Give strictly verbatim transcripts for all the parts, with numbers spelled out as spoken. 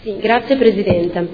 Sì, grazie Presidente.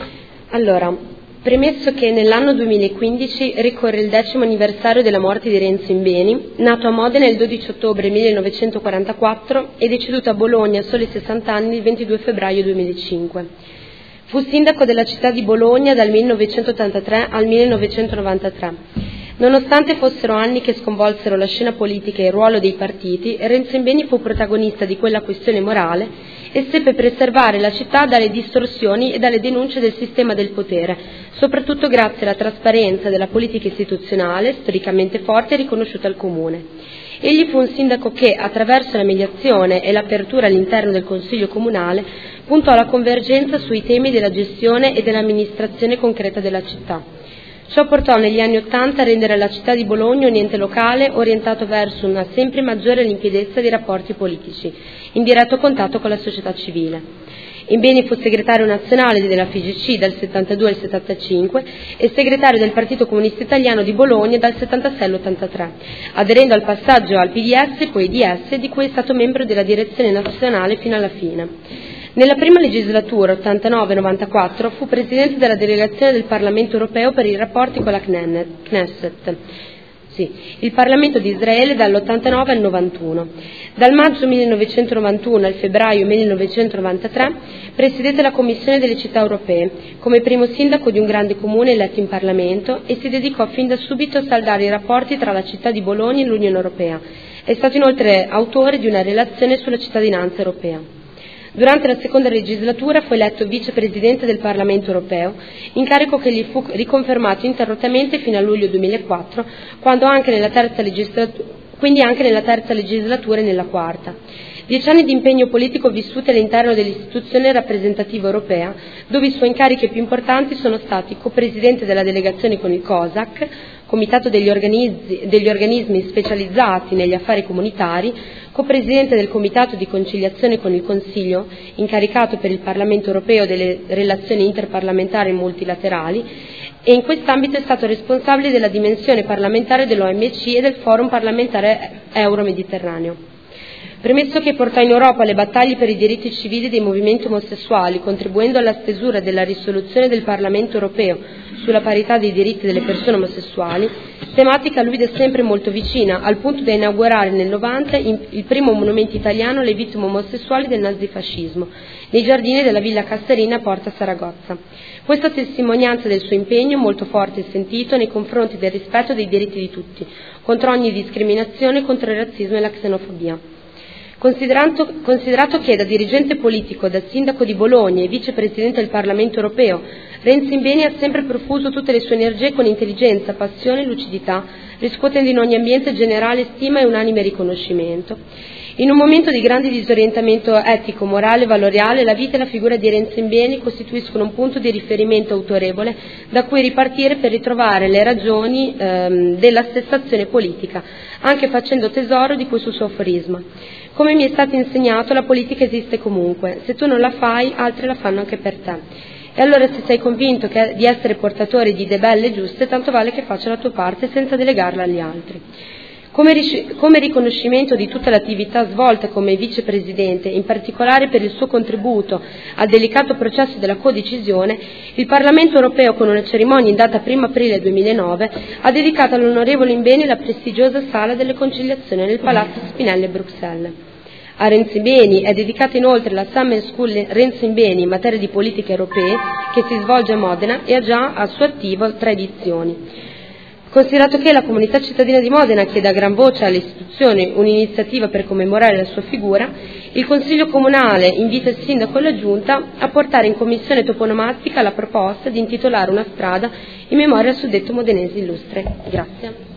Allora, premesso che nell'anno duemilaquindici ricorre il decimo anniversario della morte di Renzo Imbeni, nato a Modena il dodici ottobre millenovecentoquarantaquattro e deceduto a Bologna a soli sessanta anni il ventidue febbraio duemilacinque. Fu sindaco della città di Bologna dal millenovecentottantatré al millenovecentonovantatré. Nonostante fossero anni che sconvolsero la scena politica e il ruolo dei partiti, Renzo Imbeni fu protagonista di quella questione morale e seppe preservare la città dalle distorsioni e dalle denunce del sistema del potere, soprattutto grazie alla trasparenza della politica istituzionale, storicamente forte e riconosciuta al Comune. Egli fu un sindaco che, attraverso la mediazione e l'apertura all'interno del Consiglio Comunale, puntò alla convergenza sui temi della gestione e dell'amministrazione concreta della città. Ciò portò negli anni Ottanta a rendere la città di Bologna un ente locale orientato verso una sempre maggiore limpidezza dei rapporti politici, in diretto contatto con la società civile. Imbeni fu segretario nazionale della F I G C dal settantadue al settantacinque e segretario del Partito Comunista Italiano di Bologna dal settantasei all'ottantatré, aderendo al passaggio al P D S e poi D S, di cui è stato membro della direzione nazionale fino alla fine. Nella prima legislatura, ottantanove novantaquattro, fu presidente della delegazione del Parlamento europeo per i rapporti con la Knesset, sì, il Parlamento di Israele dall'ottantanove al novantuno. Dal maggio millenovecentonovantuno al febbraio millenovecentonovantatré presiedette la Commissione delle città europee, come primo sindaco di un grande comune eletto in Parlamento, e si dedicò fin da subito a saldare i rapporti tra la città di Bologna e l'Unione Europea. È stato inoltre autore di una relazione sulla cittadinanza europea. Durante la seconda legislatura fu eletto vicepresidente del Parlamento europeo, incarico che gli fu riconfermato interrottamente fino a luglio duemilaquattro, quando anche nella terza legislatura, quindi anche nella terza legislatura e nella quarta. Dieci anni di impegno politico vissuti all'interno dell'istituzione rappresentativa europea, dove i suoi incarichi più importanti sono stati copresidente della delegazione con il COSAC, Comitato degli organismi, degli organismi specializzati negli affari comunitari, copresidente del Comitato di conciliazione con il Consiglio, incaricato per il Parlamento europeo delle relazioni interparlamentari e multilaterali, e in quest'ambito è stato responsabile della dimensione parlamentare dell'O M C e del Forum parlamentare euro-mediterraneo. Premesso che portò in Europa le battaglie per i diritti civili dei movimenti omosessuali, contribuendo alla stesura della risoluzione del Parlamento europeo sulla parità dei diritti delle persone omosessuali, tematica a lui da sempre molto vicina, al punto da inaugurare nel novanta il primo monumento italiano alle vittime omosessuali del nazifascismo, nei giardini della Villa Casterina a Porta Saragozza. Questa testimonianza del suo impegno molto forte e sentito nei confronti del rispetto dei diritti di tutti, contro ogni discriminazione, contro il razzismo e la xenofobia. Considerato, considerato che da dirigente politico, da sindaco di Bologna e vicepresidente del Parlamento europeo, Renzo Imbeni ha sempre profuso tutte le sue energie con intelligenza, passione e lucidità, riscuotendo in ogni ambiente generale stima e unanime riconoscimento. In un momento di grande disorientamento etico, morale e valoriale, la vita e la figura di Renzo Imbeni costituiscono un punto di riferimento autorevole da cui ripartire per ritrovare le ragioni ehm, della stessa azione politica, anche facendo tesoro di questo suo aforisma. Come mi è stato insegnato, la politica esiste comunque, se tu non la fai, altri la fanno anche per te. E allora se sei convinto che, di essere portatore di idee belle e giuste, tanto vale che faccia la tua parte senza delegarla agli altri. Come, come riconoscimento di tutta l'attività svolta come vicepresidente, in particolare per il suo contributo al delicato processo della codecisione, il Parlamento europeo, con una cerimonia in data primo aprile duemilanove, ha dedicato all'onorevole Imbeni la prestigiosa Sala delle Conciliazioni nel Palazzo Spinelli a Bruxelles. A Renzo Imbeni è dedicata inoltre la Summer School Renzo Imbeni in materia di politiche europee, che si svolge a Modena e ha già al suo attivo tre edizioni. Considerato che la comunità cittadina di Modena chiede a gran voce alle istituzioni un'iniziativa per commemorare la sua figura, il Consiglio Comunale invita il Sindaco e la Giunta a portare in commissione toponomastica la proposta di intitolare una strada in memoria al suddetto modenese illustre. Grazie.